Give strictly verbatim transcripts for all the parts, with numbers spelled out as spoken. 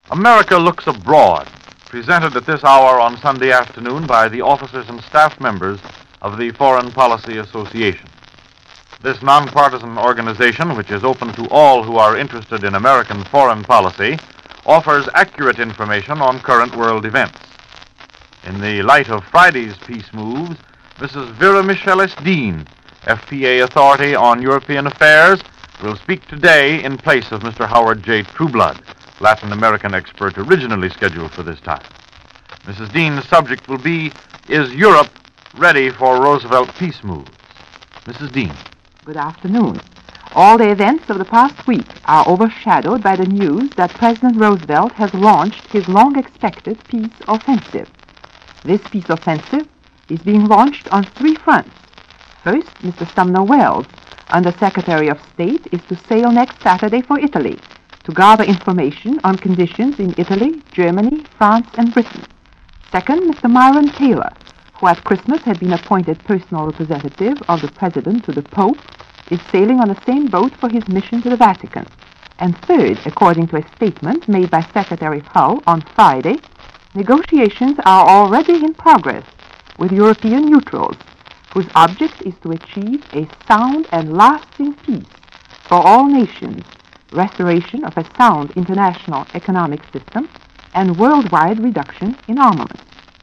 America Looks Abroad, presented at this hour on Sunday afternoon by the officers and staff members of the Foreign Policy Association. This nonpartisan organization, which is open to all who are interested in American foreign policy, offers accurate information on current world events. In the light of Friday's peace moves, Missus Vera Michelis Dean, F P A Authority on European Affairs, will speak today in place of Mister Howard J. Trueblood, Latin American expert originally scheduled for this time. Missus Dean's subject will be, Is Europe Ready for Roosevelt Peace Moves? Missus Dean. Good afternoon. All the events of the past week are overshadowed by the news that President Roosevelt has launched his long-expected peace offensive. This peace offensive is being launched on three fronts. First, Mister Sumner Welles, Under Secretary of State, is to sail next Saturday for Italy to gather information on conditions in Italy, Germany, France, and Britain. Second, Mister Myron Taylor, who at Christmas had been appointed personal representative of the President to the Pope, is sailing on the same boat for his mission to the Vatican. And third, according to a statement made by Secretary Hull on Friday, negotiations are already in progress with European neutrals, whose object is to achieve a sound and lasting peace for all nations, restoration of a sound international economic system, and worldwide reduction in armaments.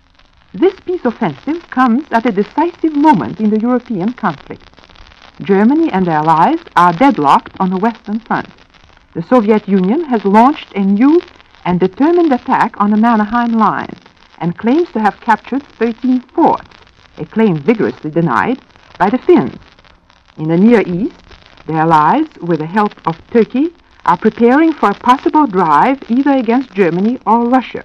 This peace offensive comes at a decisive moment in the European conflict. Germany and their allies are deadlocked on the Western Front. The Soviet Union has launched a new and determined attack on the Mannerheim Line and claims to have captured thirteen forts, a claim vigorously denied by the Finns. In the Near East, the allies, with the help of Turkey, are preparing for a possible drive either against Germany or Russia.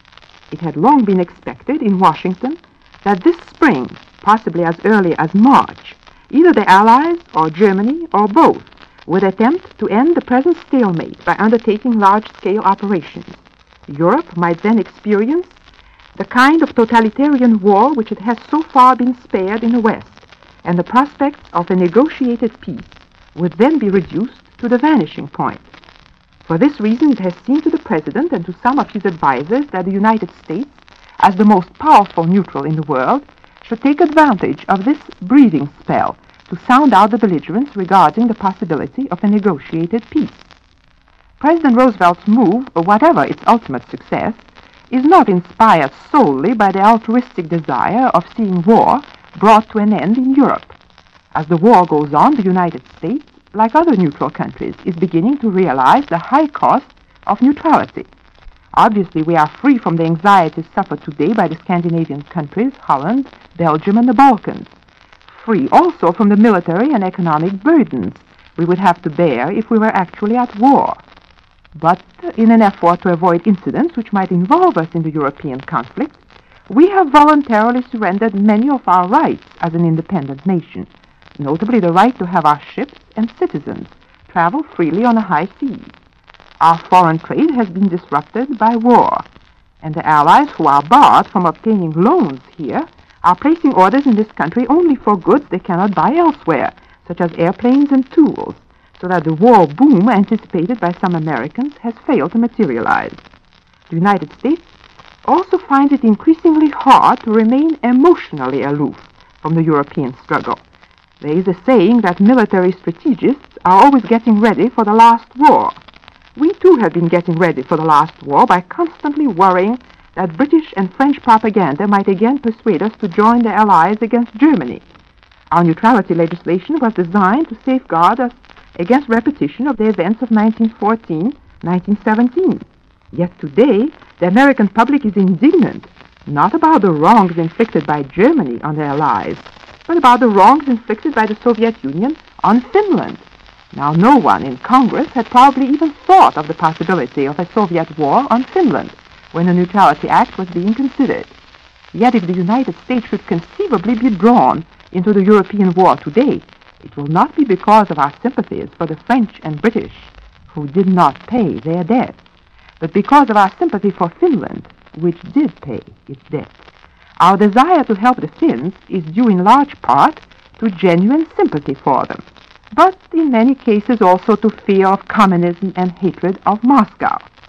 It had long been expected in Washington that this spring, possibly as early as March, either the Allies or Germany or both would attempt to end the present stalemate by undertaking large-scale operations. Europe might then experience the kind of totalitarian war which it has so far been spared in the West, and the prospects of a negotiated peace would then be reduced to the vanishing point. For this reason, it has seemed to the President and to some of his advisers that the United States, as the most powerful neutral in the world, should take advantage of this breathing spell to sound out the belligerents regarding the possibility of a negotiated peace. President Roosevelt's move, whatever its ultimate success, is not inspired solely by the altruistic desire of seeing war brought to an end in Europe. As the war goes on, the United States, like other neutral countries, is beginning to realize the high cost of neutrality. Obviously, we are free from the anxieties suffered today by the Scandinavian countries, Holland, Belgium, and the Balkans. Free also from the military and economic burdens we would have to bear if we were actually at war. But in an effort to avoid incidents which might involve us in the European conflict, we have voluntarily surrendered many of our rights as an independent nation, notably the right to have our ships and citizens travel freely on the high seas. Our foreign trade has been disrupted by war, and the Allies who are barred from obtaining loans here are placing orders in this country only for goods they cannot buy elsewhere, such as airplanes and tools, so that the war boom anticipated by some Americans has failed to materialize. The United States also finds it increasingly hard to remain emotionally aloof from the European struggle. There is a saying that military strategists are always getting ready for the last war. We too have been getting ready for the last war by constantly worrying that British and French propaganda might again persuade us to join the Allies against Germany. Our neutrality legislation was designed to safeguard us against repetition of the events of nineteen fourteen, nineteen seventeen. Yet today, the American public is indignant, not about the wrongs inflicted by Germany on the Allies, but about the wrongs inflicted by the Soviet Union on Finland. Now, no one in Congress had probably even thought of the possibility of a Soviet war on Finland when the Neutrality Act was being considered. Yet if the United States should conceivably be drawn into the European war today, it will not be because of our sympathies for the French and British, who did not pay their debts, but because of our sympathy for Finland, which did pay its debts. Our desire to help the Finns is due in large part to genuine sympathy for them, but in many cases also to fear of communism and hatred of Moscow.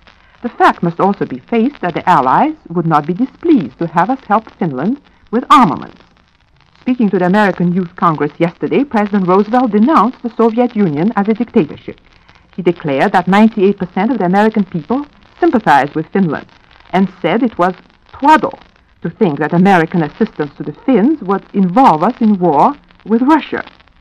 The fact must also be faced that the Allies would not be displeased to have us help Finland with armaments. Speaking to the American Youth Congress yesterday, President Roosevelt denounced the Soviet Union as a dictatorship. He declared that ninety-eight percent of the American people sympathized with Finland and said it was twaddle to think that American assistance to the Finns would involve us in war with Russia.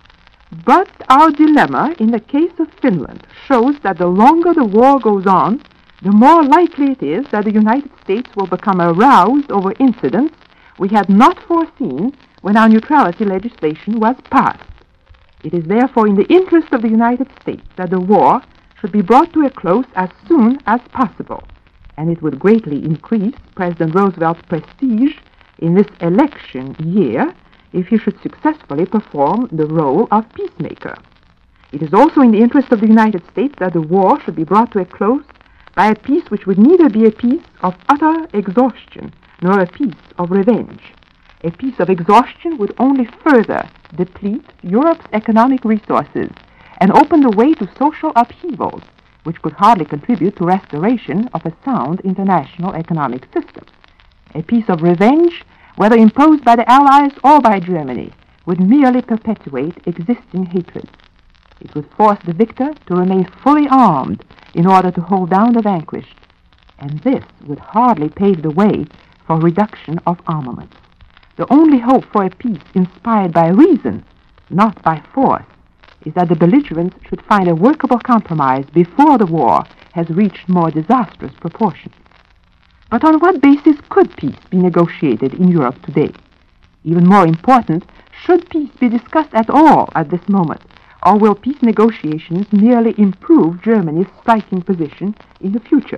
But our dilemma in the case of Finland shows that the longer the war goes on, the more likely it is that the United States will become aroused over incidents we had not foreseen when our neutrality legislation was passed. It is therefore in the interest of the United States that the war should be brought to a close as soon as possible, and it would greatly increase President Roosevelt's prestige in this election year if he should successfully perform the role of peacemaker. It is also in the interest of the United States that the war should be brought to a close by a peace which would neither be a peace of utter exhaustion nor a peace of revenge. A peace of exhaustion would only further deplete Europe's economic resources and open the way to social upheavals, which could hardly contribute to restoration of a sound international economic system. A peace of revenge, whether imposed by the Allies or by Germany, would merely perpetuate existing hatred. It would force the victor to remain fully armed in order to hold down the vanquished, and this would hardly pave the way for reduction of armaments. The only hope for a peace inspired by reason, not by force, is that the belligerents should find a workable compromise before the war has reached more disastrous proportions. But on what basis could peace be negotiated in Europe today? Even more important, should peace be discussed at all at this moment, or will peace negotiations merely improve Germany's striking position in the future?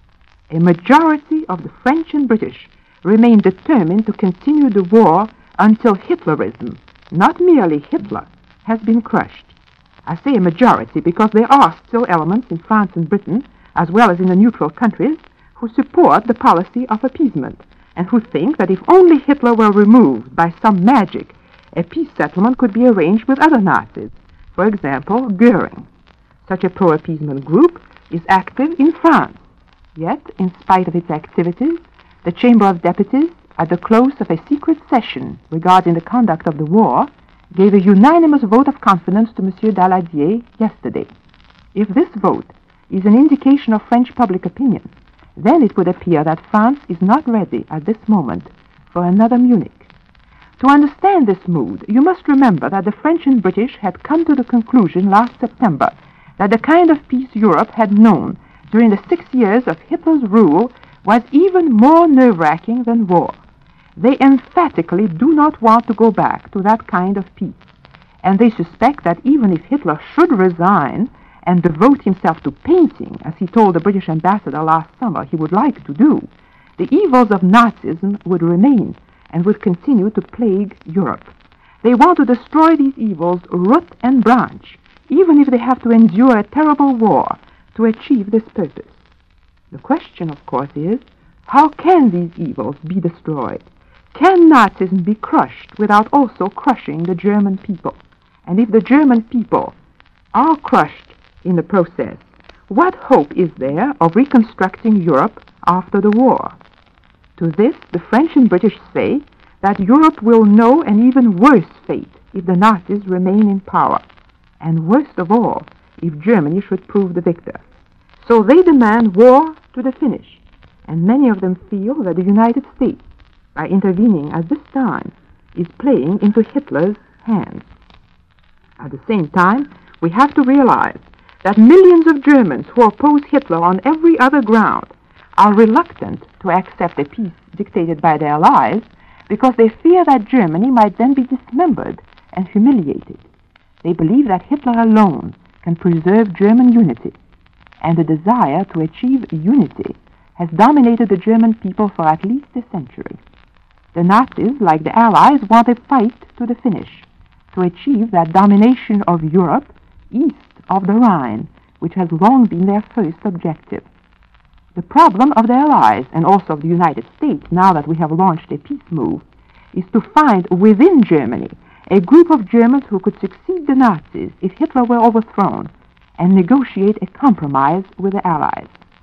A majority of the French and British remain determined to continue the war until Hitlerism, not merely Hitler, has been crushed. I say a majority because there are still elements in France and Britain, as well as in the neutral countries, who support the policy of appeasement, and who think that if only Hitler were removed by some magic, a peace settlement could be arranged with other Nazis, for example, Goering. Such a pro-appeasement group is active in France. Yet, in spite of its activities, the Chamber of Deputies, at the close of a secret session regarding the conduct of the war, gave a unanimous vote of confidence to Monsieur Daladier yesterday. If this vote is an indication of French public opinion, then it would appear that France is not ready at this moment for another Munich. To understand this mood, you must remember that the French and British had come to the conclusion last September that the kind of peace Europe had known during the six years of Hitler's rule was even more nerve-wracking than war. They emphatically do not want to go back to that kind of peace, and they suspect that even if Hitler should resign and devote himself to painting, as he told the British ambassador last summer he would like to do, the evils of Nazism would remain and would continue to plague Europe. They want to destroy these evils root and branch, even if they have to endure a terrible war to achieve this purpose. The question, of course, is, how can these evils be destroyed? Can Nazism be crushed without also crushing the German people? And if the German people are crushed in the process, what hope is there of reconstructing Europe after the war? To this, the French and British say that Europe will know an even worse fate if the Nazis remain in power, and worst of all, if Germany should prove the victor. So they demand war to the finish, and many of them feel that the United States, by intervening at this time, is playing into Hitler's hands. At the same time, we have to realize that millions of Germans who oppose Hitler on every other ground are reluctant to accept a peace dictated by their allies because they fear that Germany might then be dismembered and humiliated. They believe that Hitler alone can preserve German unity, and the desire to achieve unity has dominated the German people for at least a century. The Nazis, like the Allies, want a fight to the finish to achieve that domination of Europe east of the Rhine, which has long been their first objective. The problem of the Allies, and also of the United States, now that we have launched a peace move, is to find within Germany a group of Germans who could succeed the Nazis if Hitler were overthrown, and negotiate a compromise with the Allies.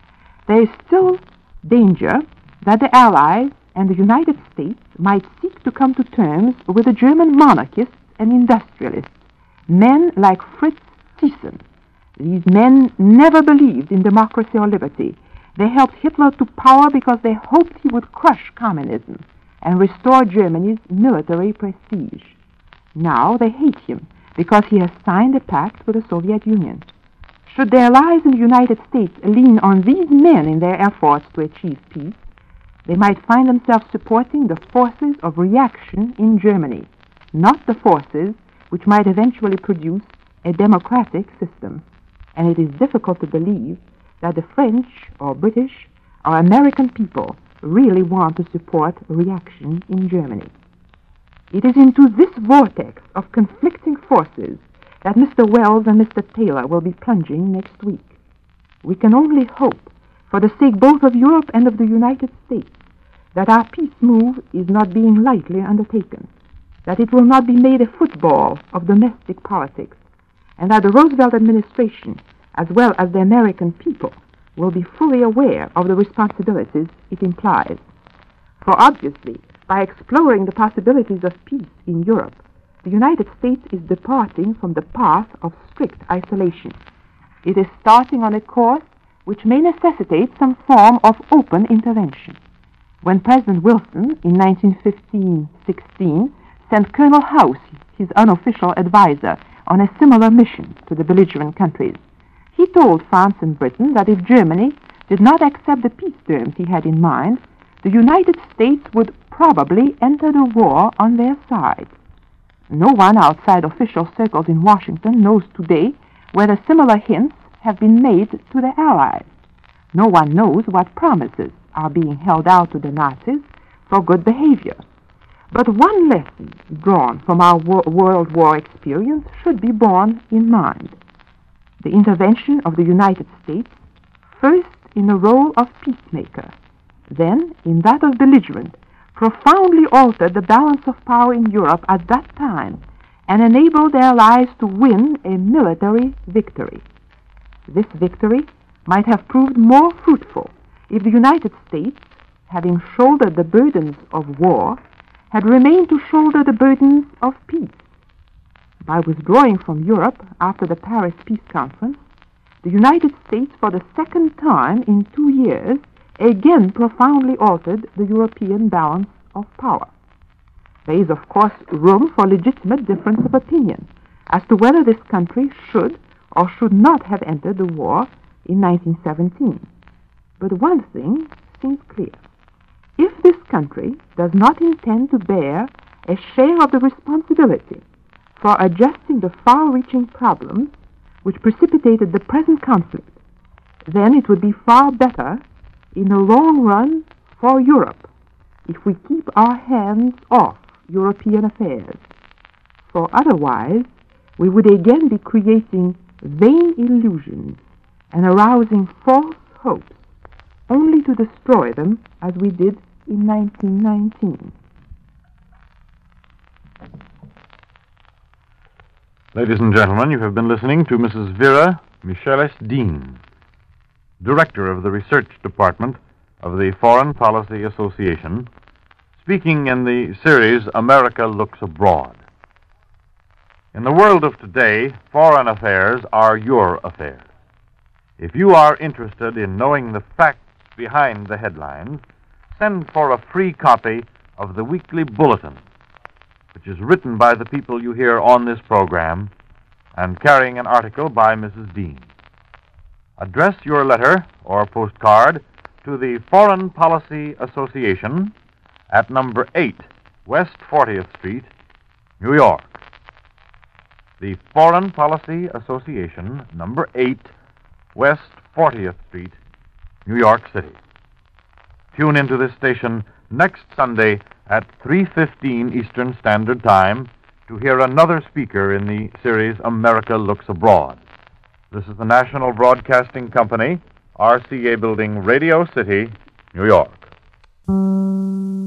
There is still danger that the Allies and the United States might seek to come to terms with the German monarchists and industrialists, men like Fritz Thyssen. These men never believed in democracy or liberty. They helped Hitler to power because they hoped he would crush communism and restore Germany's military prestige. Now they hate him because he has signed a pact with the Soviet Union. Should their allies in the United States lean on these men in their efforts to achieve peace, they might find themselves supporting the forces of reaction in Germany, not the forces which might eventually produce a democratic system. And it is difficult to believe that the French or British or American people really want to support reaction in Germany. It is into this vortex of conflicting forces that Mister Wells and Mister Taylor will be plunging next week. We can only hope, for the sake both of Europe and of the United States, that our peace move is not being lightly undertaken, that it will not be made a football of domestic politics, and that the Roosevelt administration, as well as the American people, will be fully aware of the responsibilities it implies. For obviously, by exploring the possibilities of peace in Europe, the United States is departing from the path of strict isolation. It is starting on a course which may necessitate some form of open intervention. When President Wilson, in nineteen fifteen sixteen, sent Colonel House, his unofficial advisor, on a similar mission to the belligerent countries, he told France and Britain that if Germany did not accept the peace terms he had in mind, the United States would probably enter the war on their side. No one outside official circles in Washington knows today whether similar hints have been made to the Allies. No one knows what promises are being held out to the Nazis for good behavior. But one lesson drawn from our wo- World War experience should be borne in mind. The intervention of the United States, first in the role of peacemaker, then in that of belligerent, profoundly altered the balance of power in Europe at that time and enabled their allies to win a military victory. This victory might have proved more fruitful if the United States, having shouldered the burdens of war, had remained to shoulder the burdens of peace. By withdrawing from Europe after the Paris Peace Conference, the United States, for the second time in two years, again profoundly altered the European balance of power. There is, of course, room for legitimate difference of opinion as to whether this country should or should not have entered the war in nineteen seventeen. But one thing seems clear. If this country does not intend to bear a share of the responsibility for adjusting the far-reaching problems which precipitated the present conflict, then it would be far better in the long run for Europe if we keep our hands off European affairs. For otherwise, we would again be creating vain illusions and arousing false hopes, only to destroy them as we did in nineteen nineteen. Ladies and gentlemen, you have been listening to Missus Vera Michelis Dean, Director of the Research Department of the Foreign Policy Association, speaking in the series America Looks Abroad. In the world of today, foreign affairs are your affairs. If you are interested in knowing the facts behind the headlines, send for a free copy of the Weekly Bulletin, which is written by the people you hear on this program and carrying an article by Missus Dean. Address your letter or postcard to the Foreign Policy Association at number eight West fortieth Street, New York. The Foreign Policy Association, number eight West fortieth Street, New York City. Tune into this station next Sunday at three fifteen Eastern Standard Time to hear another speaker in the series America Looks Abroad. This is the National Broadcasting Company, R C A Building, Radio City, New York.